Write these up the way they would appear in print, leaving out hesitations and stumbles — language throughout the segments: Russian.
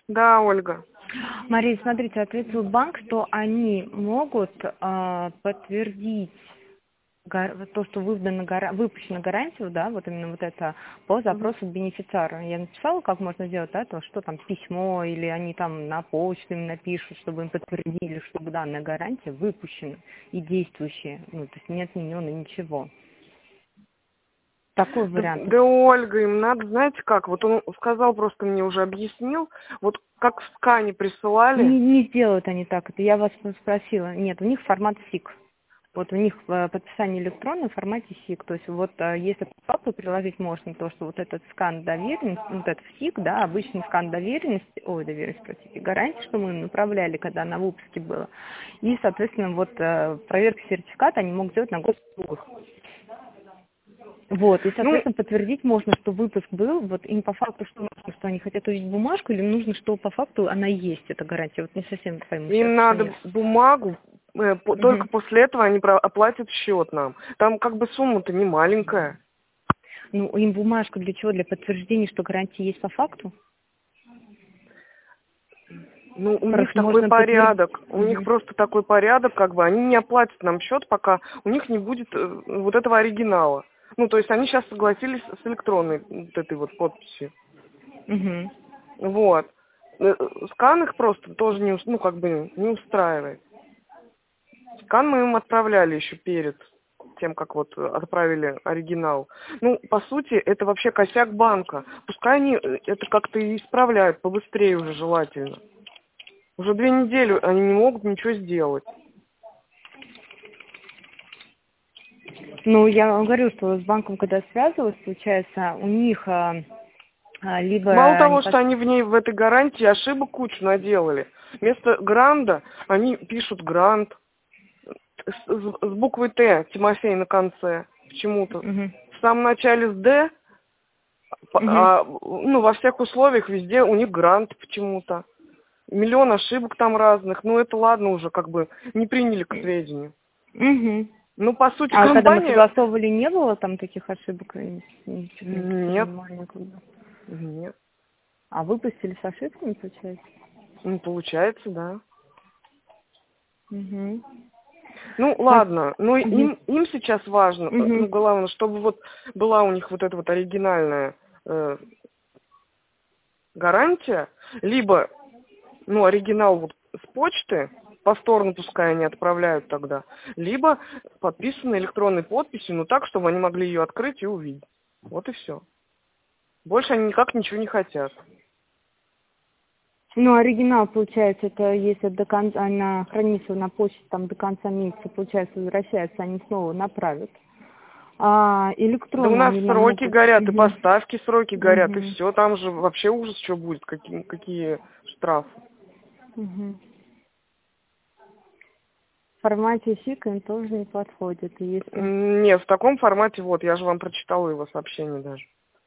Да, Ольга. Мария, смотрите, ответил банк, что они могут подтвердить вот то, что выпущена гарантия, да, вот именно вот это по запросу бенефициара. Я написала, как можно сделать, да, то, что там письмо, или они там на почту им напишут, чтобы им подтвердили, чтобы данная гарантия выпущена и действующая. Ну, то есть не отменена ничего. Такой вариант. Да, Ольга, им надо, знаете как, вот он сказал, просто мне уже объяснил, вот как в скане присылали. Не сделают они так, это я вас спросила. Нет, у них формат СИК. Вот у них подписание электронное в формате СИК. То есть вот если по факту приложить можно то, что вот этот скан доверенности, вот этот СИК, да, обычный скан доверенности, простите, гарантии, что мы им направляли, когда на выпуске было. И, соответственно, вот проверка сертификата они могут сделать на госуслугах. Вот, и, соответственно, подтвердить можно, что выпуск был, вот им по факту что нужно, что они хотят увидеть бумажку, или нужно, что по факту она есть, эта гарантия, вот не совсем пойму. Им надо бумагу, только после этого они оплатят счет нам. Там как бы сумма-то не маленькая. Ну, им бумажку для чего? Для подтверждения, что гарантия есть по факту? Ну, у них такой порядок, у них просто такой порядок, как бы, они не оплатят нам счет, пока у них не будет вот этого оригинала. Ну, то есть они сейчас согласились с электронной вот этой вот подписью. Вот. Скан их просто тоже не, ну, как бы не устраивает. Скан мы им отправляли еще перед тем, как вот отправили оригинал. Ну, по сути, это вообще косяк банка. Пускай они это как-то и исправляют, побыстрее уже желательно. Уже 2 недели они не могут ничего сделать. Ну, я вам говорю, что с банком, когда связывалась, получается, у них либо... Мало того, что они в этой гарантии ошибок кучу наделали. Вместо гранда они пишут грант с буквой Т, Тимофей на конце, почему-то. В самом начале с Д, ну, во всех условиях везде у них грант почему-то. Миллион ошибок там разных. Ну, это ладно уже, как бы, не приняли к сведению. Ну, по сути, компания... когда мы согласовывали, не было там таких ошибок? Нет. Нет. А выпустили с ошибками, получается? Ну, получается, да. Ну, ладно. Ну, им сейчас важно, ну, главное, чтобы вот была у них вот эта вот оригинальная гарантия, либо, ну, оригинал вот с почты, повторно пускай они отправляют тогда, либо подписанной электронной подписью, ну, так, чтобы они могли ее открыть и увидеть. Вот и все. Больше они никак ничего не хотят. Ну, оригинал, получается, это если до конца, она хранится на почте там до конца месяца, получается, возвращается, они снова направят. А электронно... Да у нас сроки горят, и поставки сроки горят, и все, там же вообще ужас, что будет, какие штрафы. В формате СИК им тоже не подходит. Если... Нет, в таком формате, вот, я же вам прочитала его сообщение даже.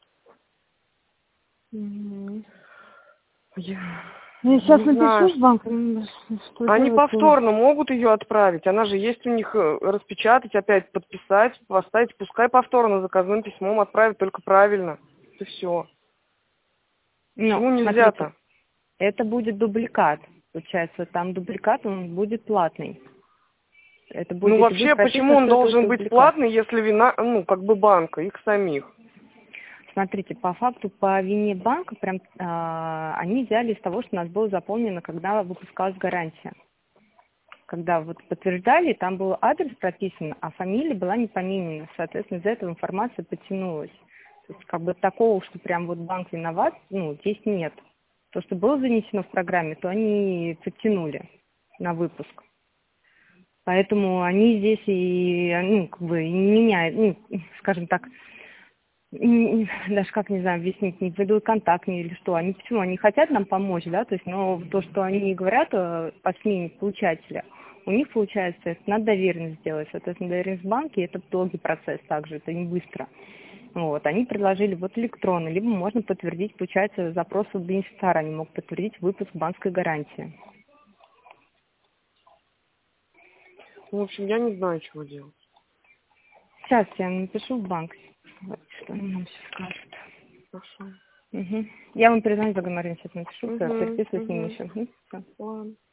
Я сейчас напишу в банк. Они повторно могут ее отправить. Она же есть у них, распечатать, опять подписать, поставить. Пускай повторно заказным письмом отправят, только правильно. Это все. Почему нельзя-то? Это будет дубликат. Получается, там дубликат, он будет платный. Это будет, ну, вообще, почему он должен быть платный, если вина, ну, как бы банка, их самих? Смотрите, по факту, по вине банка, прям они взяли из того, что у нас было заполнено, когда выпускалась гарантия. Когда вот подтверждали, там был адрес прописан, а фамилия была не поменена. Соответственно, из-за этого информация подтянулась. То есть, как бы такого, что прям вот банк виноват, ну, здесь нет. То, что было занесено в программе, то они подтянули на выпуск. Поэтому они здесь и, ну, как бы, не меняют, ну, скажем так, даже как, не знаю, объяснить, не ведут контакт или что. Они почему? Они хотят нам помочь, да, то есть, но то, что они говорят по смене получателя, у них, получается, это надо доверенность сделать. Соответственно, доверенность в банке – это долгий процесс также, это не быстро. Вот, они предложили вот электронно, либо можно подтвердить, получается, запрос от бенефициара, они могут подтвердить выпуск банковской гарантии. В общем, я не знаю, чего делать. Сейчас я напишу в банк, что они нам сейчас скажут. Хорошо. Угу. Я вам перезвоню, договоримся, сейчас напишу, Угу, переписываюсь с ним угу. еще. Угу. Всё. Ладно.